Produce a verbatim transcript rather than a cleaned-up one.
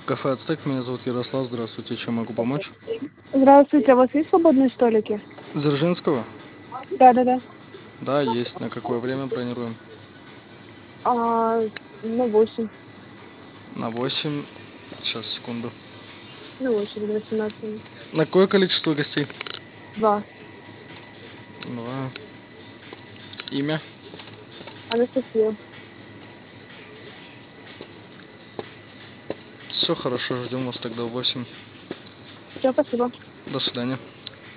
Кафе Ацтек, меня зовут Ярослав, здравствуйте, чем могу помочь? Здравствуйте, а у вас есть свободные столики? Дзержинского? Да, да, да. Да, есть. На какое время бронируем? А, на восемь. На восемь. Сейчас, секунду. На восемь, на восемнадцать. На какое количество гостей? Два. Два. Имя? Анастасия. Все хорошо, ждем вас тогда в восемь. Все, спасибо. До свидания.